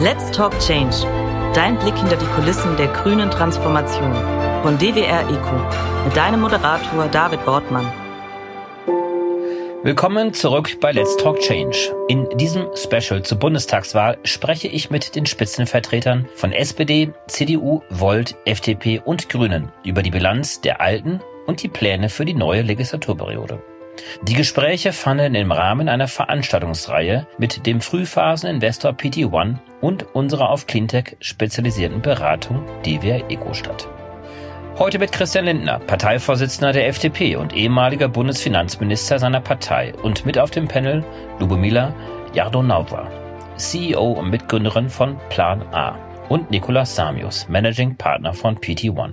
Let's Talk Change. Dein Blick hinter die Kulissen der grünen Transformation. Von DWR ECO. Mit deinem Moderator David Wortmann. Willkommen zurück bei Let's Talk Change. In diesem Special zur Bundestagswahl spreche ich mit den Spitzenvertretern von SPD, CDU, Volt, FDP und Grünen über die Bilanz der alten und die Pläne für die neue Legislaturperiode. Die Gespräche fanden im Rahmen einer Veranstaltungsreihe mit dem Frühphaseninvestor PT1 und unserer auf Cleantech spezialisierten Beratung DWR ECO statt. Heute mit Christian Lindner, Parteivorsitzender der FDP und ehemaliger Bundesfinanzminister seiner Partei, und mit auf dem Panel Lubomila Jardonaua, CEO und Mitgründerin von Plan A, und Nicolas Samius, Managing Partner von PT1.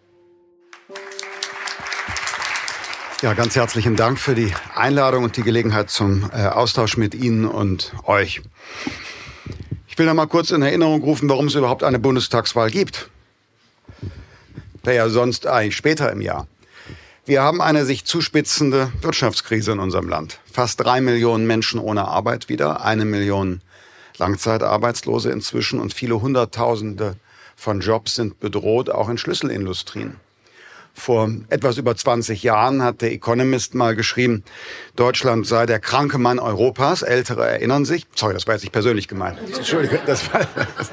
Ja, ganz herzlichen Dank für die Einladung und die Gelegenheit zum Austausch mit Ihnen und euch. Ich will noch mal kurz in Erinnerung rufen, warum es überhaupt eine Bundestagswahl gibt. Wäre ja sonst eigentlich später im Jahr. Wir haben eine sich zuspitzende Wirtschaftskrise in unserem Land. Fast 3 Millionen Menschen ohne Arbeit wieder, 1 Million Langzeitarbeitslose inzwischen und viele Hunderttausende von Jobs sind bedroht, auch in Schlüsselindustrien. Vor etwas über 20 Jahren hat der Economist mal geschrieben, Deutschland sei der kranke Mann Europas. Ältere erinnern sich. Sorry, das war jetzt nicht persönlich gemeint. Entschuldigung. Das war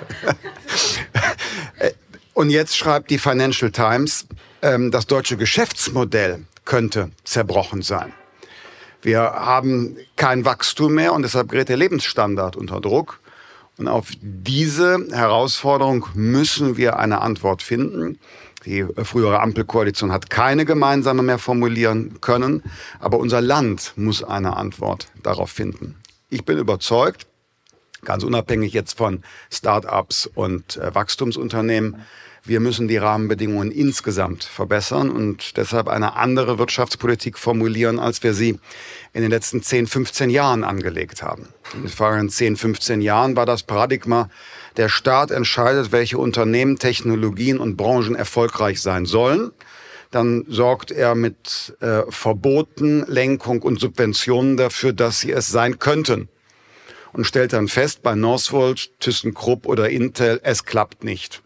Und jetzt schreibt die Financial Times, das deutsche Geschäftsmodell könnte zerbrochen sein. Wir haben kein Wachstum mehr und deshalb gerät der Lebensstandard unter Druck. Und auf diese Herausforderung müssen wir eine Antwort finden. Die frühere Ampelkoalition hat keine gemeinsame mehr formulieren können, aber unser Land muss eine Antwort darauf finden. Ich bin überzeugt, ganz unabhängig jetzt von Start-ups und Wachstumsunternehmen, wir müssen die Rahmenbedingungen insgesamt verbessern und deshalb eine andere Wirtschaftspolitik formulieren, als wir sie in den letzten 10, 15 Jahren angelegt haben. In den vergangenen 10, 15 Jahren war das Paradigma, der Staat entscheidet, welche Unternehmen, Technologien und Branchen erfolgreich sein sollen. Dann sorgt er mit Verboten, Lenkung und Subventionen dafür, dass sie es sein könnten. Und stellt dann fest, bei Northvolt, ThyssenKrupp oder Intel, es klappt nicht.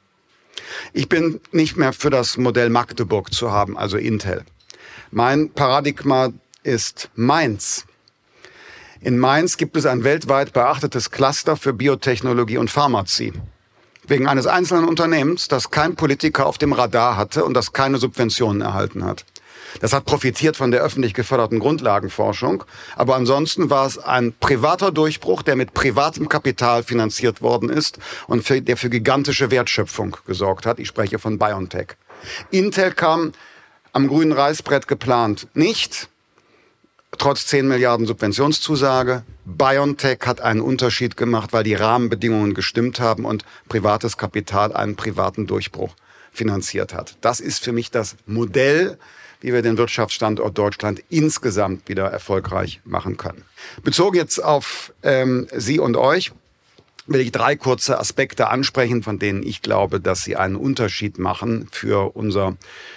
Ich bin nicht mehr für das Modell Magdeburg zu haben, also Intel. Mein Paradigma ist Mainz. In Mainz gibt es ein weltweit beachtetes Cluster für Biotechnologie und Pharmazie. Wegen eines einzelnen Unternehmens, das kein Politiker auf dem Radar hatte und das keine Subventionen erhalten hat. Das hat profitiert von der öffentlich geförderten Grundlagenforschung. Aber ansonsten war es ein privater Durchbruch, der mit privatem Kapital finanziert worden ist und der für gigantische Wertschöpfung gesorgt hat. Ich spreche von BioNTech. Intel kam am grünen Reißbrett geplant nicht. Trotz 10 Milliarden Subventionszusage. BioNTech hat einen Unterschied gemacht, weil die Rahmenbedingungen gestimmt haben und privates Kapital einen privaten Durchbruch finanziert hat. Das ist für mich das Modell, wie wir den Wirtschaftsstandort Deutschland insgesamt wieder erfolgreich machen können. Bezogen jetzt auf Sie und euch will ich 3 kurze Aspekte ansprechen, von denen ich glaube, dass sie einen Unterschied machen für unser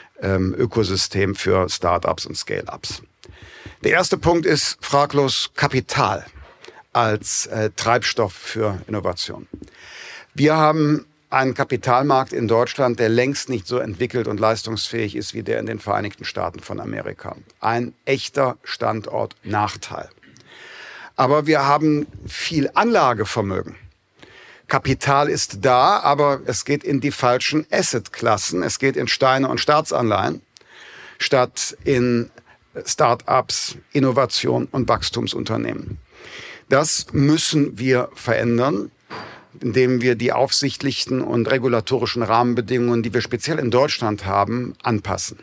Ökosystem für Start-ups und Scale-ups. Der erste Punkt ist fraglos Kapital als Treibstoff für Innovation. Wir haben einen Kapitalmarkt in Deutschland, der längst nicht so entwickelt und leistungsfähig ist wie der in den Vereinigten Staaten von Amerika. Ein echter Standortnachteil. Aber wir haben viel Anlagevermögen. Kapital ist da, aber es geht in die falschen Assetklassen. Es geht in Steine und Staatsanleihen statt in Start-ups, Innovation und Wachstumsunternehmen. Das müssen wir verändern, indem wir die aufsichtlichen und regulatorischen Rahmenbedingungen, die wir speziell in Deutschland haben, anpassen.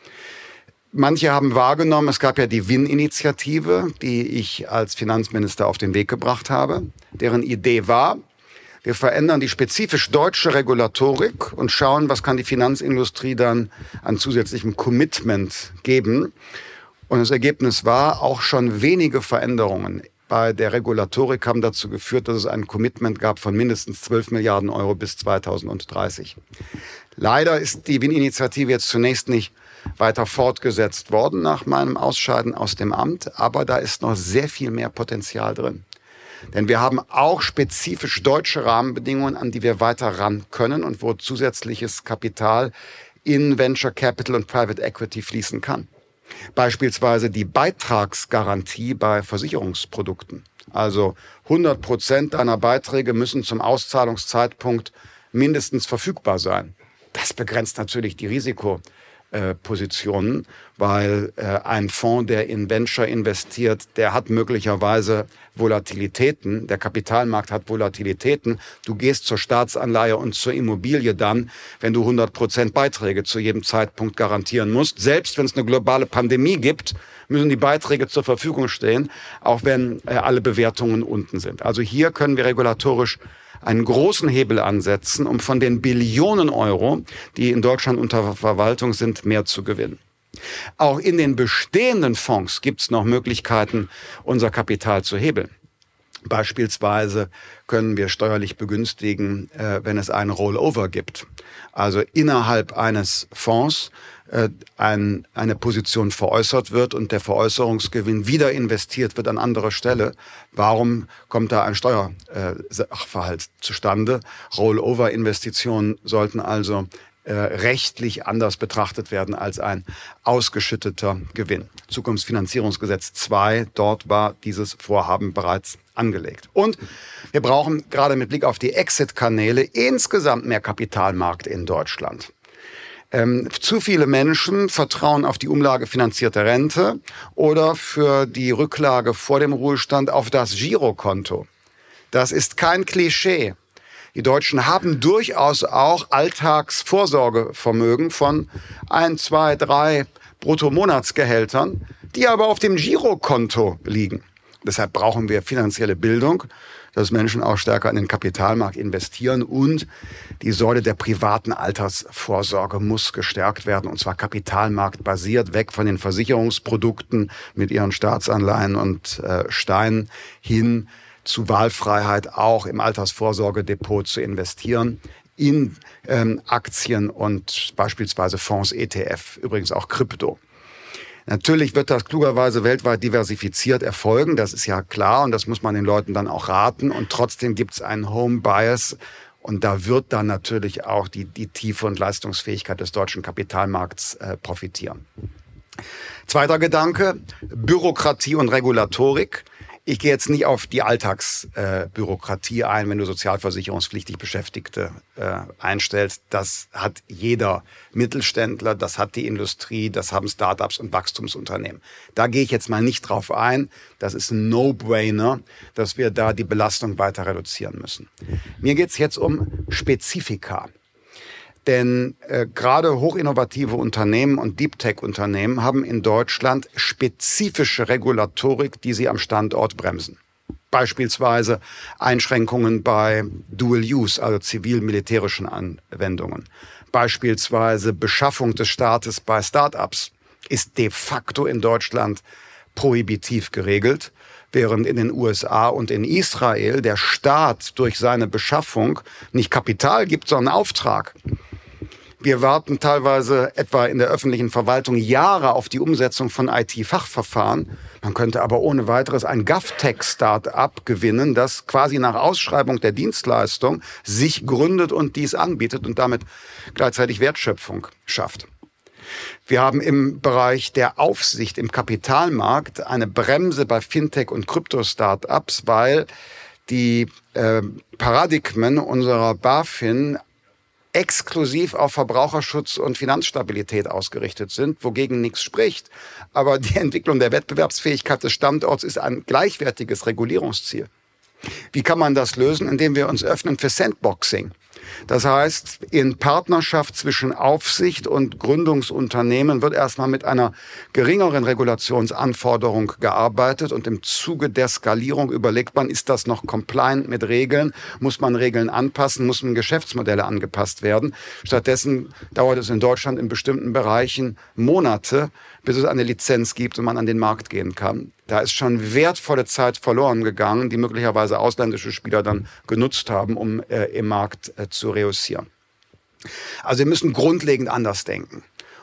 Manche haben wahrgenommen, es gab ja die WIN-Initiative, die ich als Finanzminister auf den Weg gebracht habe, deren Idee war, wir verändern die spezifisch deutsche Regulatorik und schauen, was kann die Finanzindustrie dann an zusätzlichem Commitment geben. Und das Ergebnis war, auch schon wenige Veränderungen bei der Regulatorik haben dazu geführt, dass es ein Commitment gab von mindestens 12 Milliarden Euro bis 2030. Leider ist die WIN-Initiative jetzt zunächst nicht weiter fortgesetzt worden nach meinem Ausscheiden aus dem Amt, aber da ist noch sehr viel mehr Potenzial drin. Denn wir haben auch spezifisch deutsche Rahmenbedingungen, an die wir weiter ran können und wo zusätzliches Kapital in Venture Capital und Private Equity fließen kann. Beispielsweise die Beitragsgarantie bei Versicherungsprodukten. Also 100% deiner Beiträge müssen zum Auszahlungszeitpunkt mindestens verfügbar sein. Das begrenzt natürlich die Risikopositionen, weil ein Fonds, der in Venture investiert, der hat möglicherweise Volatilitäten. Der Kapitalmarkt hat Volatilitäten. Du gehst zur Staatsanleihe und zur Immobilie dann, wenn du 100% Beiträge zu jedem Zeitpunkt garantieren musst. Selbst wenn es eine globale Pandemie gibt, müssen die Beiträge zur Verfügung stehen, auch wenn alle Bewertungen unten sind. Also hier können wir regulatorisch einen großen Hebel ansetzen, um von den Billionen Euro, die in Deutschland unter Verwaltung sind, mehr zu gewinnen. Auch in den bestehenden Fonds gibt es noch Möglichkeiten, unser Kapital zu hebeln. Beispielsweise können wir steuerlich begünstigen, wenn es einen Rollover gibt. Also innerhalb eines Fonds eine Position veräußert wird und der Veräußerungsgewinn wieder investiert wird an anderer Stelle. Warum kommt da ein Steuersachverhalt zustande? Rollover-Investitionen sollten also rechtlich anders betrachtet werden als ein ausgeschütteter Gewinn. Zukunftsfinanzierungsgesetz 2, dort war dieses Vorhaben bereits angelegt. Und wir brauchen gerade mit Blick auf die Exit-Kanäle insgesamt mehr Kapitalmarkt in Deutschland. Zu viele Menschen vertrauen auf die umlagefinanzierte Rente oder für die Rücklage vor dem Ruhestand auf das Girokonto. Das ist kein Klischee. Die Deutschen haben durchaus auch Alltagsvorsorgevermögen von 1, 2, 3 Bruttomonatsgehältern, die aber auf dem Girokonto liegen. Deshalb brauchen wir finanzielle Bildung, dass Menschen auch stärker in den Kapitalmarkt investieren, und die Säule der privaten Altersvorsorge muss gestärkt werden, und zwar kapitalmarktbasiert, weg von den Versicherungsprodukten mit ihren Staatsanleihen und Steinen hin zu Wahlfreiheit, auch im Altersvorsorgedepot zu investieren, in Aktien und beispielsweise Fonds, ETF, übrigens auch Krypto. Natürlich wird das klugerweise weltweit diversifiziert erfolgen, das ist ja klar, und das muss man den Leuten dann auch raten. Und trotzdem gibt es einen Home Bias, und da wird dann natürlich auch die Tiefe und Leistungsfähigkeit des deutschen Kapitalmarkts profitieren. Zweiter Gedanke, Bürokratie und Regulatorik. Ich gehe jetzt nicht auf die Alltagsbürokratie ein, wenn du sozialversicherungspflichtig Beschäftigte einstellst. Das hat jeder Mittelständler, das hat die Industrie, das haben Startups und Wachstumsunternehmen. Da gehe ich jetzt mal nicht drauf ein. Das ist ein No-Brainer, dass wir da die Belastung weiter reduzieren müssen. Mir geht es jetzt um Spezifika. Denn gerade hochinnovative Unternehmen und Deep-Tech-Unternehmen haben in Deutschland spezifische Regulatorik, die sie am Standort bremsen. Beispielsweise Einschränkungen bei Dual-Use, also zivil-militärischen Anwendungen. Beispielsweise Beschaffung des Staates bei Start-ups ist de facto in Deutschland prohibitiv geregelt, während in den USA und in Israel der Staat durch seine Beschaffung nicht Kapital gibt, sondern Auftrag. Wir warten teilweise etwa in der öffentlichen Verwaltung Jahre auf die Umsetzung von IT-Fachverfahren. Man könnte aber ohne weiteres ein GovTech-Start-up gewinnen, das quasi nach Ausschreibung der Dienstleistung sich gründet und dies anbietet und damit gleichzeitig Wertschöpfung schafft. Wir haben im Bereich der Aufsicht im Kapitalmarkt eine Bremse bei Fintech- und Krypto-Start-ups, weil die Paradigmen unserer BaFin exklusiv auf Verbraucherschutz und Finanzstabilität ausgerichtet sind, wogegen nichts spricht. Aber die Entwicklung der Wettbewerbsfähigkeit des Standorts ist ein gleichwertiges Regulierungsziel. Wie kann man das lösen? Indem wir uns öffnen für Sandboxing. Das heißt, in Partnerschaft zwischen Aufsicht und Gründungsunternehmen wird erstmal mit einer geringeren Regulationsanforderung gearbeitet, und im Zuge der Skalierung überlegt man, ist das noch compliant mit Regeln? Muss man Regeln anpassen? Müssen Geschäftsmodelle angepasst werden? Stattdessen dauert es in Deutschland in bestimmten Bereichen Monate, bis es eine Lizenz gibt und man an den Markt gehen kann. Da ist schon wertvolle Zeit verloren gegangen, die möglicherweise ausländische Spieler dann genutzt haben, um im Markt zu reüssieren. Also wir müssen grundlegend anders denken.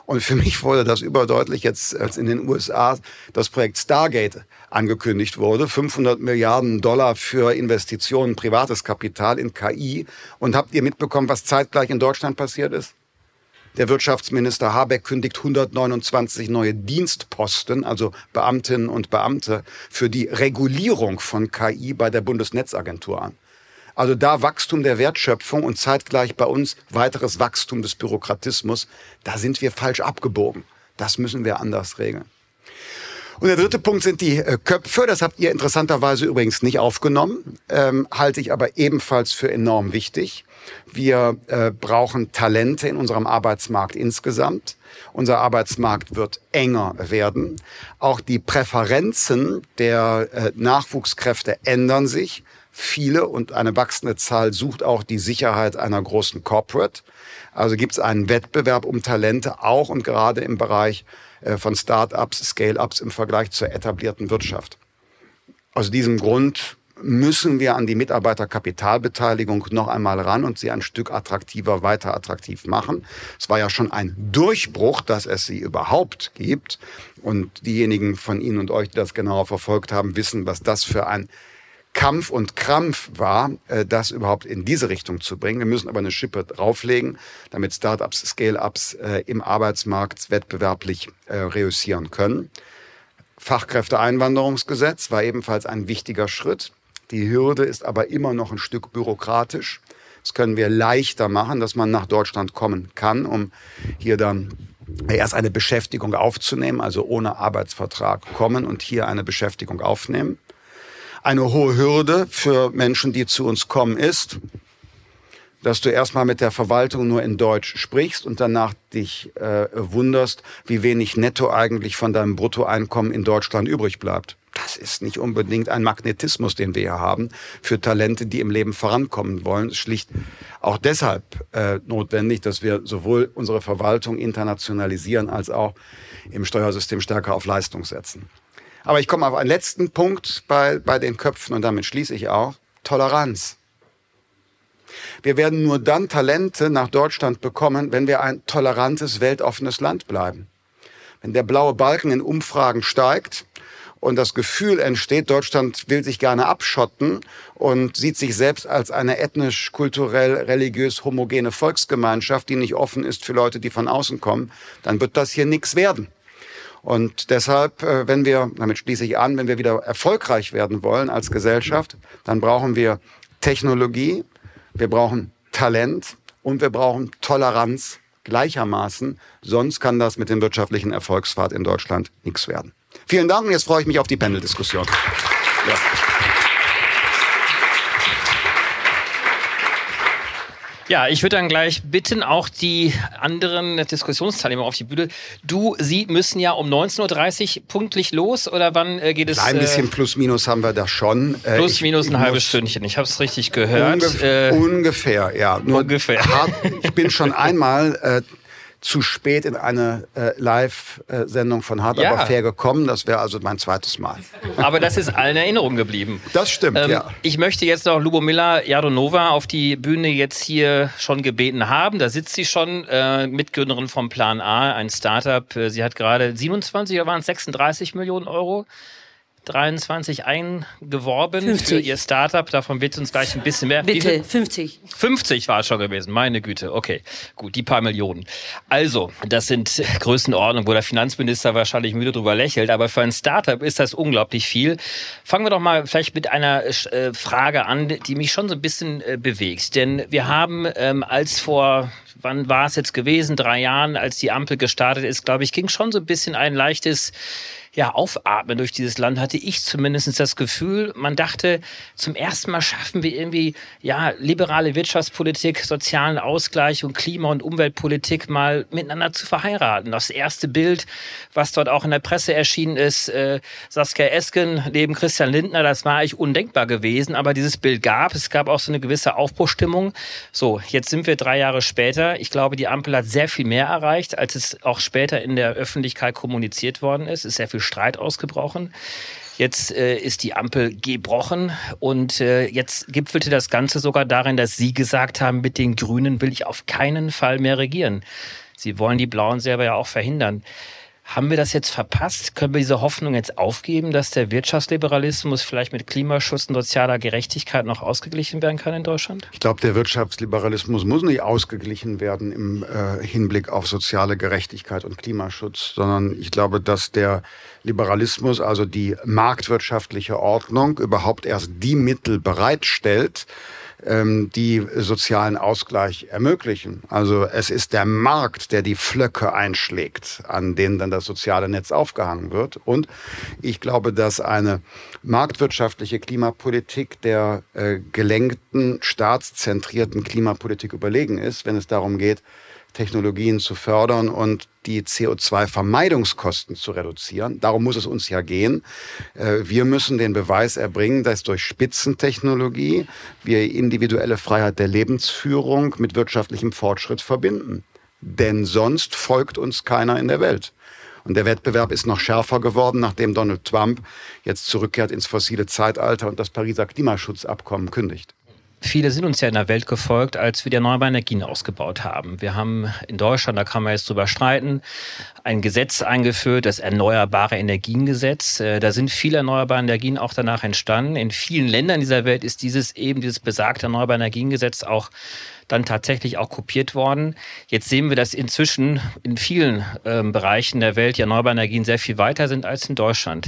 Und für mich wurde das überdeutlich jetzt, als in den USA das Projekt Stargate angekündigt wurde. 500 Milliarden Dollar für Investitionen, privates Kapital in KI. Und habt ihr mitbekommen, was zeitgleich in Deutschland passiert ist? Der Wirtschaftsminister Habeck kündigt 129 neue Dienstposten, also Beamtinnen und Beamte, für die Regulierung von KI bei der Bundesnetzagentur an. Also da Wachstum der Wertschöpfung und zeitgleich bei uns weiteres Wachstum des Bürokratismus, da sind wir falsch abgebogen. Das müssen wir anders regeln. Und der dritte Punkt sind die Köpfe. Das habt ihr interessanterweise übrigens nicht aufgenommen, halte ich aber ebenfalls für enorm wichtig. Wir brauchen Talente in unserem Arbeitsmarkt insgesamt. Unser Arbeitsmarkt wird enger werden. Auch die Präferenzen der Nachwuchskräfte ändern sich. Viele und eine wachsende Zahl sucht auch die Sicherheit einer großen Corporate. Also gibt es einen Wettbewerb um Talente, auch und gerade im Bereich von Start-ups, Scale-ups im Vergleich zur etablierten Wirtschaft. Aus diesem Grund müssen wir an die Mitarbeiterkapitalbeteiligung noch einmal ran und sie ein Stück attraktiver, weiter attraktiv machen. Es war ja schon ein Durchbruch, dass es sie überhaupt gibt. Und diejenigen von Ihnen und euch, die das genauer verfolgt haben, wissen, was das für ein Kampf und Krampf war, das überhaupt in diese Richtung zu bringen. Wir müssen aber eine Schippe drauflegen, damit Start-ups, Scale-ups im Arbeitsmarkt wettbewerblich reüssieren können. Fachkräfteeinwanderungsgesetz war ebenfalls ein wichtiger Schritt. Die Hürde ist aber immer noch ein Stück bürokratisch. Das können wir leichter machen, dass man nach Deutschland kommen kann, um hier dann erst eine Beschäftigung aufzunehmen, also ohne Arbeitsvertrag kommen und hier eine Beschäftigung aufnehmen. Eine hohe Hürde für Menschen, die zu uns kommen, ist, dass du erstmal mit der Verwaltung nur in Deutsch sprichst und danach dich wunderst, wie wenig netto eigentlich von deinem Bruttoeinkommen in Deutschland übrig bleibt. Das ist nicht unbedingt ein Magnetismus, den wir hier haben, für Talente, die im Leben vorankommen wollen. Es ist schlicht auch deshalb notwendig, dass wir sowohl unsere Verwaltung internationalisieren, als auch im Steuersystem stärker auf Leistung setzen. Aber ich komme auf einen letzten Punkt bei den Köpfen und damit schließe ich auch. Toleranz. Wir werden nur dann Talente nach Deutschland bekommen, wenn wir ein tolerantes, weltoffenes Land bleiben. Wenn der blaue Balken in Umfragen steigt und das Gefühl entsteht, Deutschland will sich gerne abschotten und sieht sich selbst als eine ethnisch, kulturell, religiös homogene Volksgemeinschaft, die nicht offen ist für Leute, die von außen kommen, dann wird das hier nichts werden. Und deshalb, wenn wir, damit schließe ich an, wenn wir wieder erfolgreich werden wollen als Gesellschaft, dann brauchen wir Technologie, wir brauchen Talent und wir brauchen Toleranz gleichermaßen. Sonst kann das mit dem wirtschaftlichen Erfolgspfad in Deutschland nichts werden. Vielen Dank und jetzt freue ich mich auf die Panel-Diskussion. Ja. Ja, ich würde dann gleich bitten, auch die anderen Diskussionsteilnehmer auf die Bühne. Sie müssen ja um 19.30 Uhr pünktlich los, oder wann geht es? Ein bisschen plus minus haben wir da schon. Plus minus ein halbes Stündchen, ich habe es richtig gehört. Ungefähr, ja. Nur ungefähr. Ich bin schon einmal zu spät in eine Live-Sendung von Hart aber fair gekommen. Das wäre also mein zweites Mal. Aber das ist allen in Erinnerung geblieben. Das stimmt, ja. Ich möchte jetzt noch Lubomila Jardonova auf die Bühne jetzt hier schon gebeten haben. Da sitzt sie schon, Mitgründerin vom Plan A, ein Startup. Sie hat gerade 27 oder waren es 36 Millionen Euro? 23 eingeworben 50. Für ihr Startup. Davon wird uns gleich ein bisschen mehr. Bitte, 50. 50 war es schon gewesen, meine Güte. Okay, gut, die paar Millionen. Also, das sind Größenordnungen, wo der Finanzminister wahrscheinlich müde drüber lächelt, aber für ein Startup ist das unglaublich viel. Fangen wir doch mal vielleicht mit einer Frage an, die mich schon so ein bisschen bewegt. Denn wir haben wann war es jetzt gewesen? 3 Jahren, als die Ampel gestartet ist, glaube ich, ging schon so ein bisschen ein leichtes Aufatmen durch dieses Land, hatte ich zumindest das Gefühl. Man dachte, zum ersten Mal schaffen wir irgendwie liberale Wirtschaftspolitik, sozialen Ausgleich und Klima- und Umweltpolitik mal miteinander zu verheiraten. Das erste Bild, was dort auch in der Presse erschienen ist, Saskia Esken neben Christian Lindner, das war eigentlich undenkbar gewesen, aber dieses Bild gab. Es gab auch so eine gewisse Aufbruchstimmung. So, jetzt sind wir 3 Jahre später. Ich glaube, die Ampel hat sehr viel mehr erreicht, als es auch später in der Öffentlichkeit kommuniziert worden ist. Es ist sehr viel Streit ausgebrochen. Jetzt ist die Ampel gebrochen und jetzt gipfelte das Ganze sogar darin, dass Sie gesagt haben, mit den Grünen will ich auf keinen Fall mehr regieren. Sie wollen die Blauen selber ja auch verhindern. Haben wir das jetzt verpasst? Können wir diese Hoffnung jetzt aufgeben, dass der Wirtschaftsliberalismus vielleicht mit Klimaschutz und sozialer Gerechtigkeit noch ausgeglichen werden kann in Deutschland? Ich glaube, der Wirtschaftsliberalismus muss nicht ausgeglichen werden im Hinblick auf soziale Gerechtigkeit und Klimaschutz, sondern ich glaube, dass der Liberalismus, also die marktwirtschaftliche Ordnung, überhaupt erst die Mittel bereitstellt, die sozialen Ausgleich ermöglichen. Also es ist der Markt, der die Pflöcke einschlägt, an denen dann das soziale Netz aufgehangen wird. Und ich glaube, dass eine marktwirtschaftliche Klimapolitik der gelenkten, staatszentrierten Klimapolitik überlegen ist, wenn es darum geht, Technologien zu fördern und die CO2-Vermeidungskosten zu reduzieren. Darum muss es uns ja gehen. Wir müssen den Beweis erbringen, dass durch Spitzentechnologie wir individuelle Freiheit der Lebensführung mit wirtschaftlichem Fortschritt verbinden. Denn sonst folgt uns keiner in der Welt. Und der Wettbewerb ist noch schärfer geworden, nachdem Donald Trump jetzt zurückkehrt ins fossile Zeitalter und das Pariser Klimaschutzabkommen kündigt. Viele sind uns ja in der Welt gefolgt, als wir die erneuerbaren Energien ausgebaut haben. Wir haben in Deutschland, da kann man jetzt drüber streiten, ein Gesetz eingeführt, das Erneuerbare Energiengesetz. Da sind viele erneuerbare Energien auch danach entstanden. In vielen Ländern dieser Welt ist dieses besagte Erneuerbare Energiengesetz auch dann tatsächlich auch kopiert worden. Jetzt sehen wir, dass inzwischen in vielen Bereichen der Welt die erneuerbaren Energien sehr viel weiter sind als in Deutschland.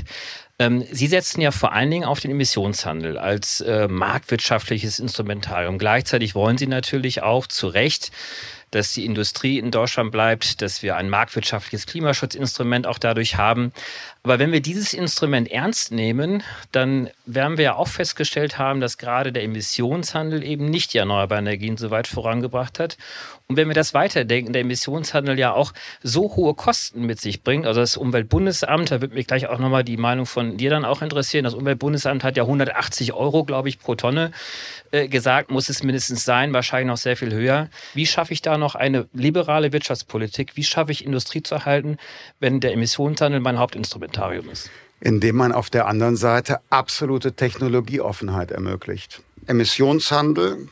Sie setzen ja vor allen Dingen auf den Emissionshandel als marktwirtschaftliches Instrumentarium. Gleichzeitig wollen Sie natürlich auch zu Recht, dass die Industrie in Deutschland bleibt, dass wir ein marktwirtschaftliches Klimaschutzinstrument auch dadurch haben. Aber wenn wir dieses Instrument ernst nehmen, dann werden wir ja auch festgestellt haben, dass gerade der Emissionshandel eben nicht die erneuerbaren Energien so weit vorangebracht hat. Und wenn wir das weiterdenken, der Emissionshandel ja auch so hohe Kosten mit sich bringt, also das Umweltbundesamt, da würde mich gleich auch nochmal die Meinung von dir dann auch interessieren, das Umweltbundesamt hat ja 180 €, glaube ich, pro Tonne gesagt, muss es mindestens sein, wahrscheinlich noch sehr viel höher. Wie schaffe ich da noch eine liberale Wirtschaftspolitik? Wie schaffe ich Industrie zu erhalten, wenn der Emissionshandel mein Hauptinstrumentarium ist? Indem man auf der anderen Seite absolute Technologieoffenheit ermöglicht. Emissionshandel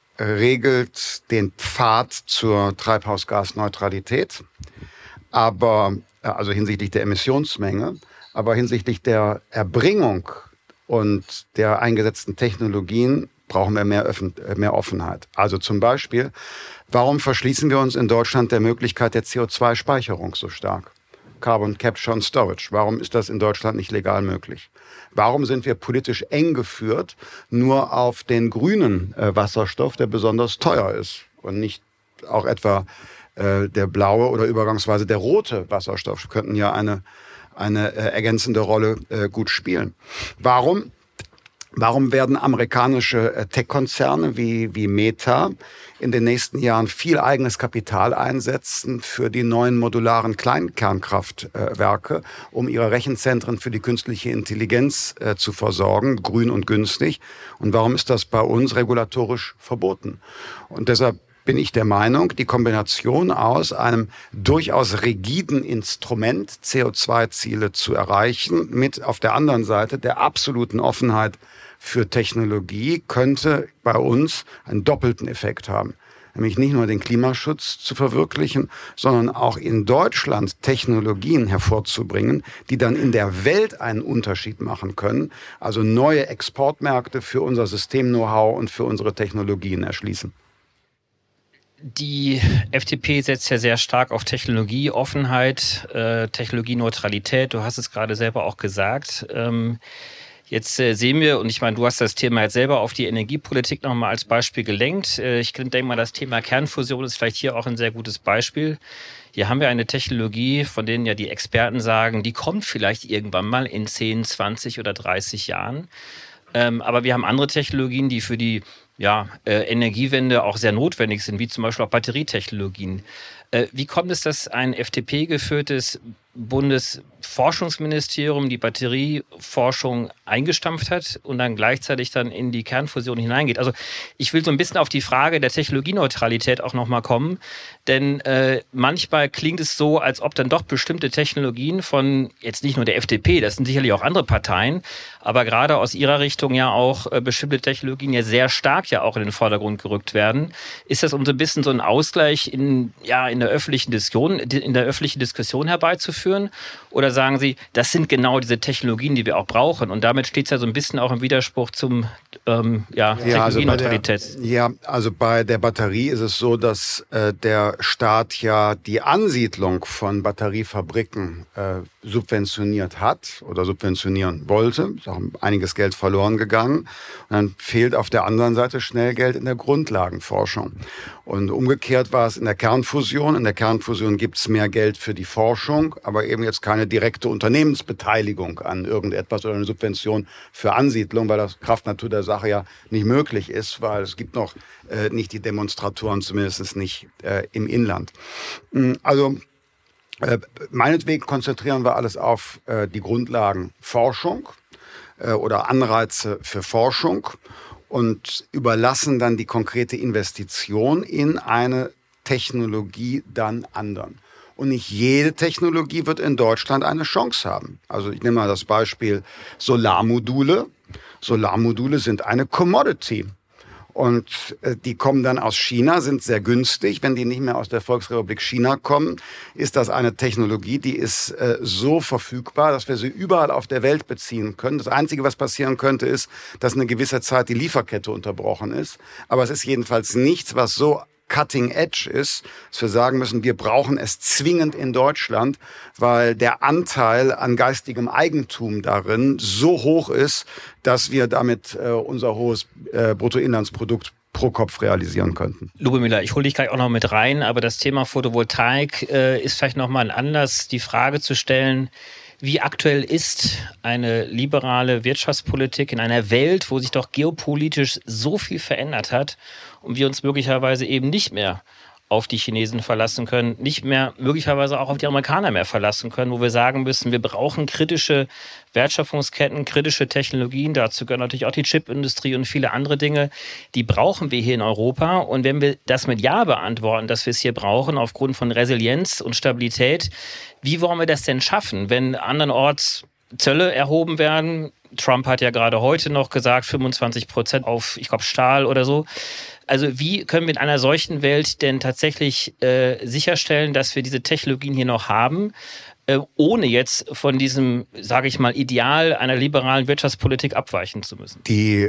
regelt den Pfad zur Treibhausgasneutralität, aber also hinsichtlich der Emissionsmenge, aber hinsichtlich der Erbringung und der eingesetzten Technologien brauchen wir mehr Offenheit. Also zum Beispiel, warum verschließen wir uns in Deutschland der Möglichkeit der CO2-Speicherung so stark? Carbon Capture and Storage. Warum ist das in Deutschland nicht legal möglich? Warum sind wir politisch eng geführt nur auf den grünen Wasserstoff, der besonders teuer ist und nicht auch etwa der blaue oder übergangsweise der rote Wasserstoff könnten ja eine ergänzende Rolle gut spielen. Warum werden amerikanische Tech-Konzerne wie Meta in den nächsten Jahren viel eigenes Kapital einsetzen für die neuen modularen Kleinkernkraftwerke, um ihre Rechenzentren für die künstliche Intelligenz zu versorgen, grün und günstig? Und warum ist das bei uns regulatorisch verboten? Und deshalb bin ich der Meinung, die Kombination aus einem durchaus rigiden Instrument, CO2-Ziele zu erreichen, mit auf der anderen Seite der absoluten Offenheit für Technologie, könnte bei uns einen doppelten Effekt haben. Nämlich nicht nur den Klimaschutz zu verwirklichen, sondern auch in Deutschland Technologien hervorzubringen, die dann in der Welt einen Unterschied machen können, also neue Exportmärkte für unser System-Know-how und für unsere Technologien erschließen. Die FDP setzt ja sehr stark auf Technologieoffenheit, Technologieneutralität. Du hast es gerade selber auch gesagt. Jetzt sehen wir, und ich meine, du hast das Thema jetzt selber auf die Energiepolitik nochmal als Beispiel gelenkt. Ich denke mal, das Thema Kernfusion ist vielleicht hier auch ein sehr gutes Beispiel. Hier haben wir eine Technologie, von denen ja die Experten sagen, die kommt vielleicht irgendwann mal in 10, 20 oder 30 Jahren. Aber wir haben andere Technologien, die für die Energiewende auch sehr notwendig sind, wie zum Beispiel auch Batterietechnologien. Wie kommt es, dass ein FDP-geführtes Bundesforschungsministerium die Batterieforschung eingestampft hat und dann gleichzeitig dann in die Kernfusion hineingeht? Also ich will so ein bisschen auf die Frage der Technologieneutralität auch nochmal kommen, denn manchmal klingt es so, als ob dann doch bestimmte Technologien von jetzt nicht nur der FDP, das sind sicherlich auch andere Parteien, aber gerade aus ihrer Richtung ja auch bestimmte Technologien ja sehr stark ja auch in den Vordergrund gerückt werden. Ist das so ein bisschen so ein Ausgleich in der der öffentlichen Diskussion herbeizuführen? Oder sagen Sie, das sind genau diese Technologien, die wir auch brauchen? Und damit steht es ja so ein bisschen auch im Widerspruch zum Technologieneutralität. Also bei der Batterie ist es so, dass der Staat ja die Ansiedlung von Batteriefabriken subventioniert hat oder subventionieren wollte. Ist auch einiges Geld verloren gegangen. Und dann fehlt auf der anderen Seite schnell Geld in der Grundlagenforschung. Und umgekehrt war es in der Kernfusion. In der Kernfusion gibt es mehr Geld für die Forschung, aber eben jetzt keine direkte Unternehmensbeteiligung an irgendetwas oder eine Subvention für Ansiedlung, weil das Kraft-Natur der Sache ja nicht möglich ist, weil es gibt noch nicht die Demonstratoren, zumindest nicht im Inland. Also meinetwegen konzentrieren wir alles auf die Grundlagenforschung oder Anreize für Forschung und überlassen dann die konkrete Investition in eine Technologie dann anderen. Und nicht jede Technologie wird in Deutschland eine Chance haben. Also ich nehme mal das Beispiel Solarmodule. Solarmodule sind eine Commodity. Und die kommen dann aus China, sind sehr günstig. Wenn die nicht mehr aus der Volksrepublik China kommen, ist das eine Technologie, die ist so verfügbar, dass wir sie überall auf der Welt beziehen können. Das Einzige, was passieren könnte, ist, dass eine gewisse Zeit die Lieferkette unterbrochen ist. Aber es ist jedenfalls nichts, was so cutting edge ist, dass wir sagen müssen, wir brauchen es zwingend in Deutschland, weil der Anteil an geistigem Eigentum darin so hoch ist, dass wir damit unser hohes Bruttoinlandsprodukt pro Kopf realisieren könnten. Lubomila, ich hole dich gleich auch noch mit rein, aber das Thema Photovoltaik ist vielleicht nochmal ein Anlass, die Frage zu stellen, wie aktuell ist eine liberale Wirtschaftspolitik in einer Welt, wo sich doch geopolitisch so viel verändert hat und wir uns möglicherweise eben nicht mehr auf die Chinesen verlassen können, nicht mehr möglicherweise auch auf die Amerikaner mehr verlassen können, wo wir sagen müssen, wir brauchen kritische Wertschöpfungsketten, kritische Technologien, dazu gehört natürlich auch die Chipindustrie und viele andere Dinge, die brauchen wir hier in Europa. Und wenn wir das mit Ja beantworten, dass wir es hier brauchen, aufgrund von Resilienz und Stabilität, wie wollen wir das denn schaffen, wenn andernorts Zölle erhoben werden? Trump hat ja gerade heute noch gesagt, 25% auf, ich glaube, Stahl oder so. Also wie können wir in einer solchen Welt denn tatsächlich sicherstellen, dass wir diese Technologien hier noch haben, ohne jetzt von diesem, sage ich mal, Ideal einer liberalen Wirtschaftspolitik abweichen zu müssen? Die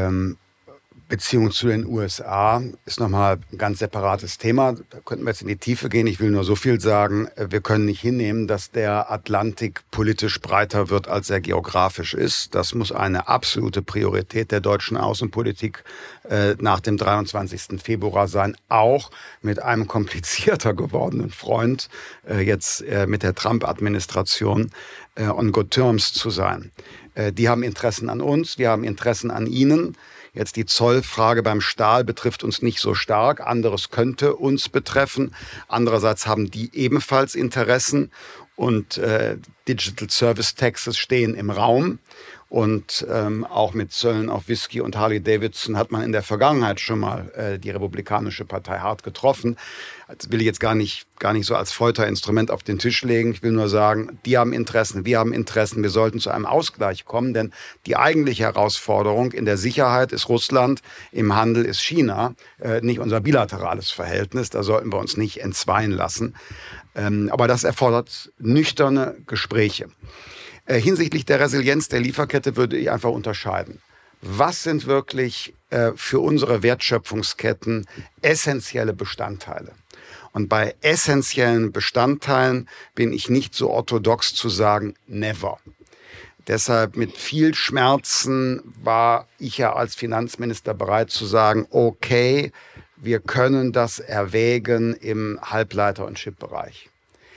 Beziehung zu den USA ist nochmal ein ganz separates Thema. Da könnten wir jetzt in die Tiefe gehen. Ich will nur so viel sagen, wir können nicht hinnehmen, dass der Atlantik politisch breiter wird, als er geografisch ist. Das muss eine absolute Priorität der deutschen Außenpolitik nach dem 23. Februar sein. Auch mit einem komplizierter gewordenen Freund, jetzt mit der Trump-Administration, on good terms zu sein. Die haben Interessen an uns, wir haben Interessen an ihnen. Jetzt die Zollfrage beim Stahl betrifft uns nicht so stark. Anderes könnte uns betreffen. Andererseits haben die ebenfalls Interessen. Und Digital Service Taxes stehen im Raum. Und auch mit Zöllen auf Whisky und Harley Davidson hat man in der Vergangenheit schon mal die Republikanische Partei hart getroffen. Das will ich jetzt gar nicht so als Folterinstrument auf den Tisch legen. Ich will nur sagen, die haben Interessen, wir haben Interessen. Wir sollten zu einem Ausgleich kommen, denn die eigentliche Herausforderung in der Sicherheit ist Russland, im Handel ist China, nicht unser bilaterales Verhältnis. Da sollten wir uns nicht entzweien lassen. Aber das erfordert nüchterne Gespräche. Hinsichtlich der Resilienz der Lieferkette würde ich einfach unterscheiden. Was sind wirklich für unsere Wertschöpfungsketten essentielle Bestandteile? Und bei essentiellen Bestandteilen bin ich nicht so orthodox zu sagen, never. Deshalb mit viel Schmerzen war ich ja als Finanzminister bereit zu sagen, okay, wir können das erwägen im Halbleiter- und Chipbereich.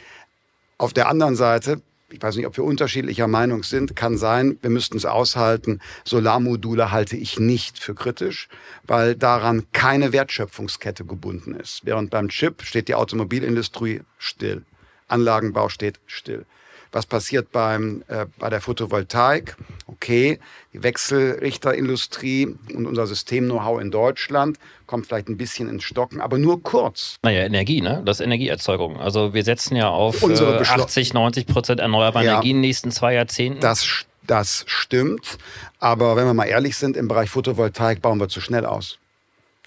Auf der anderen Seite, ich weiß nicht, ob wir unterschiedlicher Meinung sind, kann sein, wir müssten es aushalten. Solarmodule halte ich nicht für kritisch, weil daran keine Wertschöpfungskette gebunden ist. Während beim Chip steht die Automobilindustrie still. Anlagenbau steht still. Was passiert bei der Photovoltaik? Okay, die Wechselrichterindustrie und unser System-Know-how in Deutschland kommt vielleicht ein bisschen ins Stocken, aber nur kurz. Naja, Energie, ne? Das ist Energieerzeugung. Also wir setzen ja auf 80-90% erneuerbare Energien in den nächsten 2 Jahrzehnten. Das stimmt, aber wenn wir mal ehrlich sind, im Bereich Photovoltaik bauen wir zu schnell aus.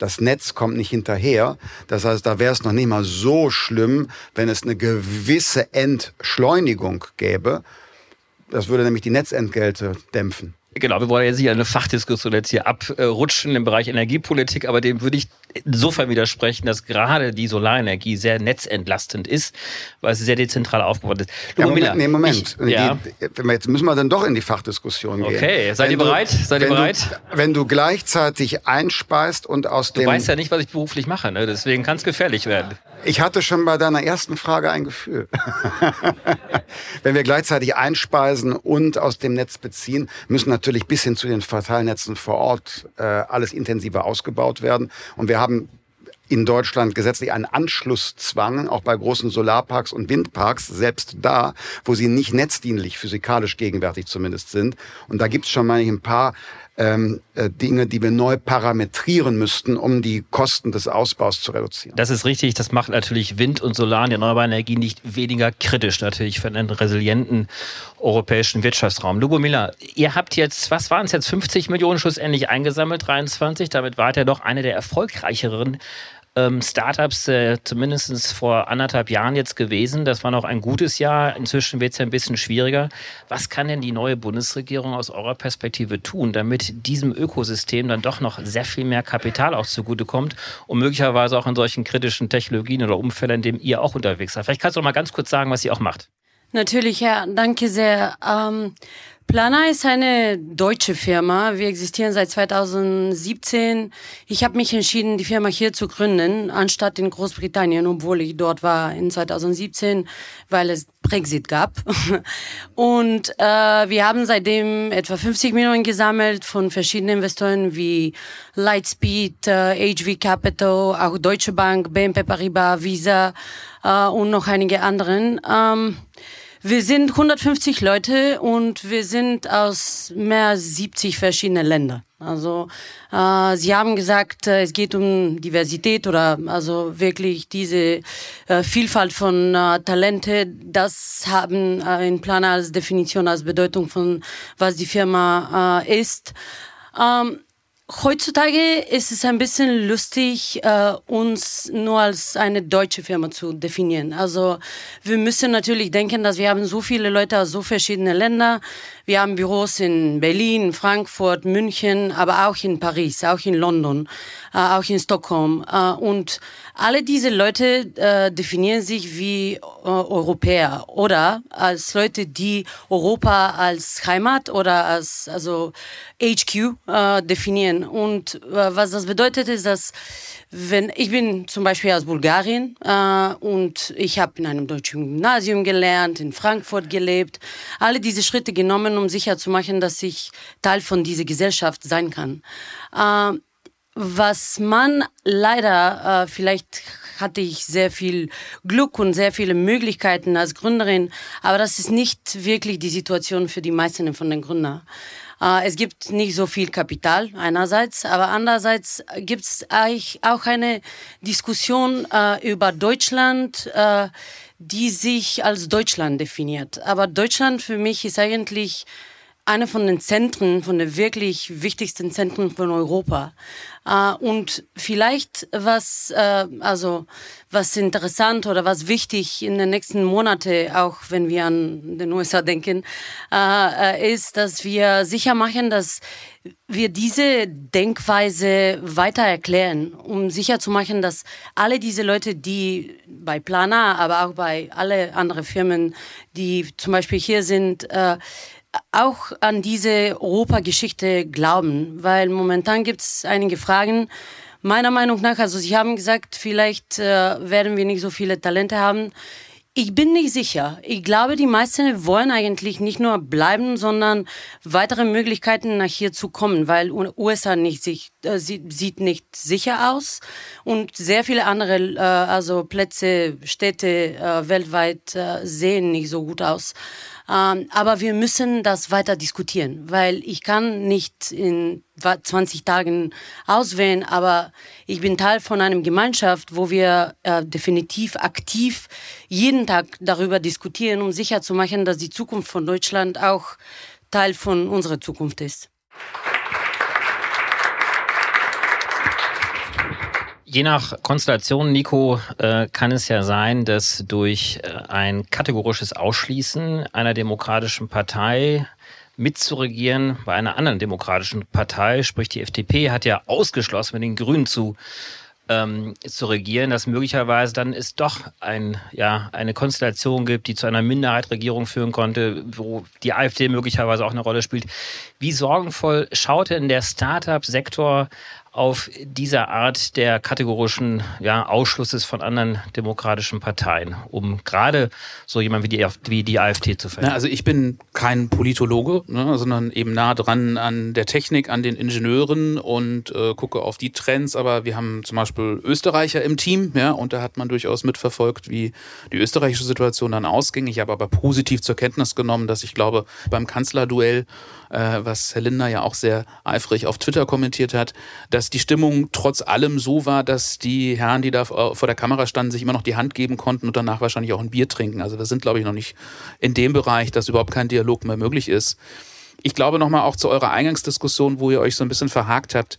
Das Netz kommt nicht hinterher. Das heißt, da wäre es noch nicht mal so schlimm, wenn es eine gewisse Entschleunigung gäbe. Das würde nämlich die Netzentgelte dämpfen. Genau, wir wollen jetzt nicht eine Fachdiskussion jetzt hier abrutschen im Bereich Energiepolitik, aber dem würde ich insofern widersprechen, dass gerade die Solarenergie sehr netzentlastend ist, weil sie sehr dezentral aufgebaut ist. Ja, Moment. Jetzt müssen wir dann doch in die Fachdiskussion gehen. Okay, seid ihr bereit? Wenn du gleichzeitig einspeist und aus dem... Du weißt ja nicht, was ich beruflich mache, ne? Deswegen kann es gefährlich werden. Ich hatte schon bei deiner ersten Frage ein Gefühl. Wenn wir gleichzeitig einspeisen und aus dem Netz beziehen, müssen natürlich bis hin zu den Verteilnetzen vor Ort alles intensiver ausgebaut werden. Und wir haben in Deutschland gesetzlich einen Anschlusszwang, auch bei großen Solarparks und Windparks, selbst da, wo sie nicht netzdienlich, physikalisch gegenwärtig zumindest sind. Und da gibt es schon mal ein paar Dinge, die wir neu parametrieren müssten, um die Kosten des Ausbaus zu reduzieren. Das ist richtig. Das macht natürlich Wind und Solar und die erneuerbare Energie nicht weniger kritisch natürlich für einen resilienten europäischen Wirtschaftsraum. Lubomila, ihr habt jetzt, was waren es jetzt, 50 Millionen schlussendlich eingesammelt, 23. Damit wart ihr doch eine der erfolgreicheren Startups zumindest vor 1,5 Jahren jetzt gewesen. Das war noch ein gutes Jahr. Inzwischen wird es ja ein bisschen schwieriger. Was kann denn die neue Bundesregierung aus eurer Perspektive tun, damit diesem Ökosystem dann doch noch sehr viel mehr Kapital auch zugutekommt und möglicherweise auch in solchen kritischen Technologien oder Umfeldern, in denen ihr auch unterwegs seid? Vielleicht kannst du noch mal ganz kurz sagen, was ihr auch macht. Natürlich, ja, danke sehr. Plana ist eine deutsche Firma. Wir existieren seit 2017. Ich habe mich entschieden, die Firma hier zu gründen, anstatt in Großbritannien, obwohl ich dort war in 2017, weil es Brexit gab. Und wir haben seitdem etwa 50 Millionen gesammelt von verschiedenen Investoren wie Lightspeed, HV Capital, auch Deutsche Bank, BNP Paribas, Visa und noch einige anderen. Wir sind 150 Leute und wir sind aus mehr als 70 verschiedenen Ländern. Also Sie haben gesagt, es geht um Diversität oder also wirklich diese Vielfalt von Talente. Das haben in Plana als Definition, als Bedeutung von was die Firma ist. Heutzutage ist es ein bisschen lustig, uns nur als eine deutsche Firma zu definieren. Also wir müssen natürlich denken, dass wir haben so viele Leute aus so verschiedenen Ländern. Wir haben Büros in Berlin, Frankfurt, München, aber auch in Paris, auch in London, auch in Stockholm. Und alle diese Leute definieren sich wie Europäer oder als Leute, die Europa als Heimat oder als HQ definieren. Und was das bedeutet, ist, dass wenn ich bin zum Beispiel aus Bulgarien und ich habe in einem deutschen Gymnasium gelernt, in Frankfurt gelebt, alle diese Schritte genommen, um sicherzumachen, dass ich Teil von dieser Gesellschaft sein kann. Was man leider, vielleicht hatte ich sehr viel Glück und sehr viele Möglichkeiten als Gründerin, aber das ist nicht wirklich die Situation für die meisten von den Gründern. Es gibt nicht so viel Kapital einerseits, aber andererseits gibt es auch eine Diskussion über Deutschland, die sich als Deutschland definiert. Aber Deutschland für mich ist eigentlich eine von den Zentren, von den wirklich wichtigsten Zentren von Europa. Und vielleicht was interessant oder was wichtig in den nächsten Monaten, auch wenn wir an den USA denken, ist, dass wir sicher machen, dass wir diese Denkweise weiter erklären, um sicher zu machen, dass alle diese Leute, die bei Plana, aber auch bei alle anderen Firmen, die zum Beispiel hier sind, auch an diese Europageschichte glauben, weil momentan gibt es einige Fragen. Meiner Meinung nach, also Sie haben gesagt, vielleicht werden wir nicht so viele Talente haben. Ich bin nicht sicher. Ich glaube, die meisten wollen eigentlich nicht nur bleiben, sondern weitere Möglichkeiten nach hier zu kommen, weil USA sieht nicht sicher aus und sehr viele andere Plätze, Städte weltweit sehen nicht so gut aus. Aber wir müssen das weiter diskutieren, weil ich kann nicht in 20 Tagen auswählen, aber ich bin Teil von einer Gemeinschaft, wo wir definitiv aktiv jeden Tag darüber diskutieren, um sicherzumachen, dass die Zukunft von Deutschland auch Teil von unserer Zukunft ist. Je nach Konstellation, Nico, kann es ja sein, dass durch ein kategorisches Ausschließen einer demokratischen Partei mitzuregieren bei einer anderen demokratischen Partei, sprich die FDP hat ja ausgeschlossen, mit den Grünen zu regieren, dass möglicherweise dann es doch eine Konstellation gibt, die zu einer Minderheitsregierung führen konnte, wo die AfD möglicherweise auch eine Rolle spielt. Wie sorgenvoll schaut denn der Start-up-Sektor auf diese Art der kategorischen Ausschlusses von anderen demokratischen Parteien, um gerade so jemand wie die AfD zu verhindern? Also ich bin kein Politologe, sondern eben nah dran an der Technik, an den Ingenieuren und gucke auf die Trends. Aber wir haben zum Beispiel Österreicher im Team, und da hat man durchaus mitverfolgt, wie die österreichische Situation dann ausging. Ich habe aber positiv zur Kenntnis genommen, dass ich glaube, beim Kanzlerduell, was Herr Lindner ja auch sehr eifrig auf Twitter kommentiert hat, dass die Stimmung trotz allem so war, dass die Herren, die da vor der Kamera standen, sich immer noch die Hand geben konnten und danach wahrscheinlich auch ein Bier trinken. Also wir sind, glaube ich, noch nicht in dem Bereich, dass überhaupt kein Dialog mehr möglich ist. Ich glaube nochmal auch zu eurer Eingangsdiskussion, wo ihr euch so ein bisschen verhakt habt.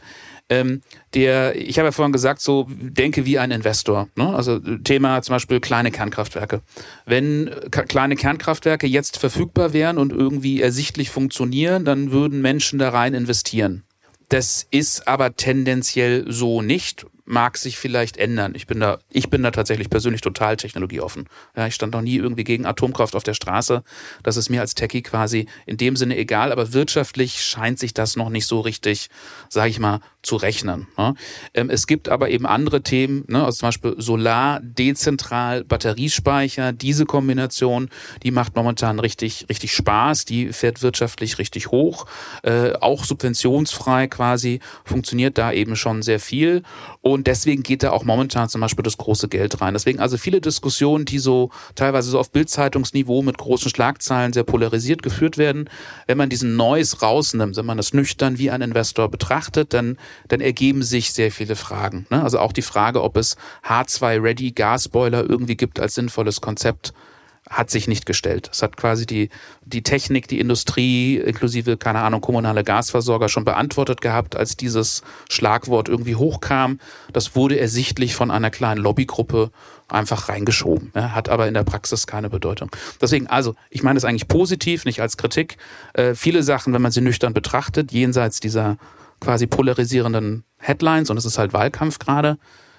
Ich habe ja vorhin gesagt, so denke wie ein Investor. Also Thema zum Beispiel kleine Kernkraftwerke. Wenn kleine Kernkraftwerke jetzt verfügbar wären und irgendwie ersichtlich funktionieren, dann würden Menschen da rein investieren. Das ist aber tendenziell so nicht. Mag sich vielleicht ändern. Ich bin da tatsächlich persönlich total technologieoffen. Ja, ich stand noch nie irgendwie gegen Atomkraft auf der Straße. Das ist mir als Techie quasi in dem Sinne egal, aber wirtschaftlich scheint sich das noch nicht so richtig, sage ich mal, zu rechnen. Es gibt aber eben andere Themen, also zum Beispiel Solar, dezentral, Batteriespeicher, diese Kombination, die macht momentan richtig, richtig Spaß, die fährt wirtschaftlich richtig hoch, auch subventionsfrei quasi, funktioniert da eben schon sehr viel. Und deswegen geht da auch momentan zum Beispiel das große Geld rein. Deswegen also viele Diskussionen, die so teilweise so auf Bild-Zeitungsniveau mit großen Schlagzeilen sehr polarisiert geführt werden. Wenn man diesen Noise rausnimmt, wenn man das nüchtern wie ein Investor betrachtet, dann ergeben sich sehr viele Fragen. Also auch die Frage, ob es H2-Ready Gasboiler irgendwie gibt als sinnvolles Konzept, hat sich nicht gestellt. Es hat quasi die Technik, die Industrie, inklusive, keine Ahnung, kommunale Gasversorger schon beantwortet gehabt, als dieses Schlagwort irgendwie hochkam. Das wurde ersichtlich von einer kleinen Lobbygruppe einfach reingeschoben. Hat aber in der Praxis keine Bedeutung. Deswegen, also, ich meine es eigentlich positiv, nicht als Kritik. Viele Sachen, wenn man sie nüchtern betrachtet, jenseits dieser quasi polarisierenden Headlines, und es ist halt Wahlkampf gerade,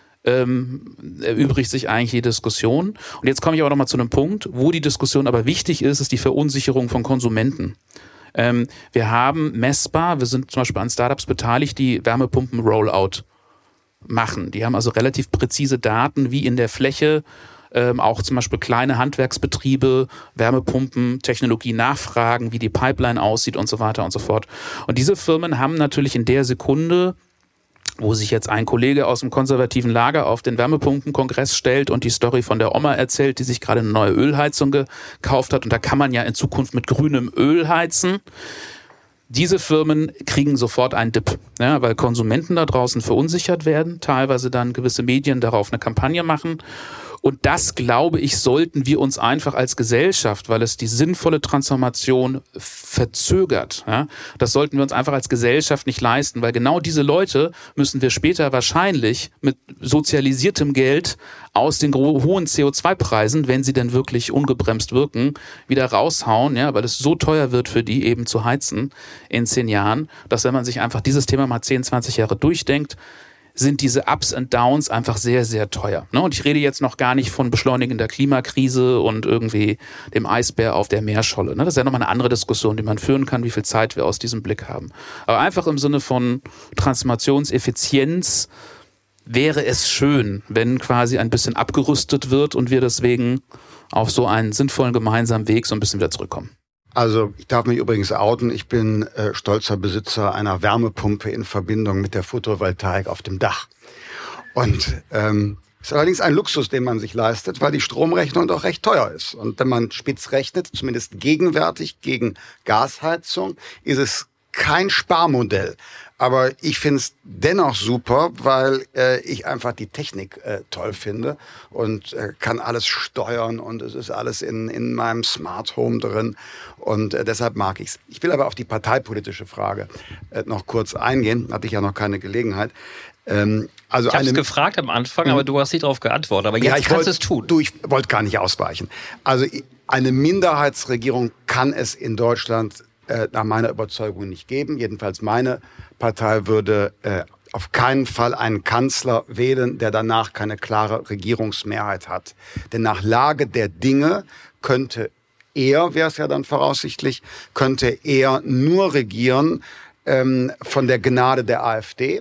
erübrigt sich eigentlich die Diskussion. Und jetzt komme ich aber nochmal zu einem Punkt, wo die Diskussion aber wichtig ist die Verunsicherung von Konsumenten. Wir haben messbar, wir sind zum Beispiel an Startups beteiligt, die Wärmepumpen-Rollout machen. Die haben also relativ präzise Daten, wie in der Fläche auch zum Beispiel kleine Handwerksbetriebe Wärmepumpen-Technologie nachfragen, wie die Pipeline aussieht und so weiter und so fort. Und diese Firmen haben natürlich in der Sekunde, wo sich jetzt ein Kollege aus dem konservativen Lager auf den Wärmepumpenkongress stellt und die Story von der Oma erzählt, die sich gerade eine neue Ölheizung gekauft hat. Und da kann man ja in Zukunft mit grünem Öl heizen. Diese Firmen kriegen sofort einen Dip, weil Konsumenten da draußen verunsichert werden, teilweise dann gewisse Medien darauf eine Kampagne machen. Und das, glaube ich, sollten wir uns einfach als Gesellschaft, weil es die sinnvolle Transformation verzögert, das sollten wir uns einfach als Gesellschaft nicht leisten, weil genau diese Leute müssen wir später wahrscheinlich mit sozialisiertem Geld aus den hohen CO2-Preisen, wenn sie denn wirklich ungebremst wirken, wieder raushauen, weil es so teuer wird für die eben zu heizen in 10 Jahren, dass wenn man sich einfach dieses Thema mal 10, 20 Jahre durchdenkt, sind diese Ups und Downs einfach sehr, sehr teuer. Und ich rede jetzt noch gar nicht von beschleunigender Klimakrise und irgendwie dem Eisbär auf der Meerscholle. Das ist ja nochmal eine andere Diskussion, die man führen kann, wie viel Zeit wir aus diesem Blick haben. Aber einfach im Sinne von Transformationseffizienz wäre es schön, wenn quasi ein bisschen abgerüstet wird und wir deswegen auf so einen sinnvollen gemeinsamen Weg so ein bisschen wieder zurückkommen. Also ich darf mich übrigens outen, ich bin stolzer Besitzer einer Wärmepumpe in Verbindung mit der Photovoltaik auf dem Dach. Und ist allerdings ein Luxus, den man sich leistet, weil die Stromrechnung doch recht teuer ist. Und wenn man spitz rechnet, zumindest gegenwärtig gegen Gasheizung, ist es kein Sparmodell. Aber ich finde es dennoch super, weil ich einfach die Technik toll finde und kann alles steuern und es ist alles in meinem Smart Home drin und deshalb mag ich's. Ich will aber auf die parteipolitische Frage noch kurz eingehen, hatte ich ja noch keine Gelegenheit. Also ich habe es gefragt am Anfang, aber du hast nicht darauf geantwortet. Aber jetzt kannst du es tun. Ich wollte gar nicht ausweichen. Also eine Minderheitsregierung kann es in Deutschland nach meiner Überzeugung nicht geben. Jedenfalls meine Partei würde auf keinen Fall einen Kanzler wählen, der danach keine klare Regierungsmehrheit hat. Denn nach Lage der Dinge könnte er, wäre es ja dann voraussichtlich, könnte er nur regieren von der Gnade der AfD.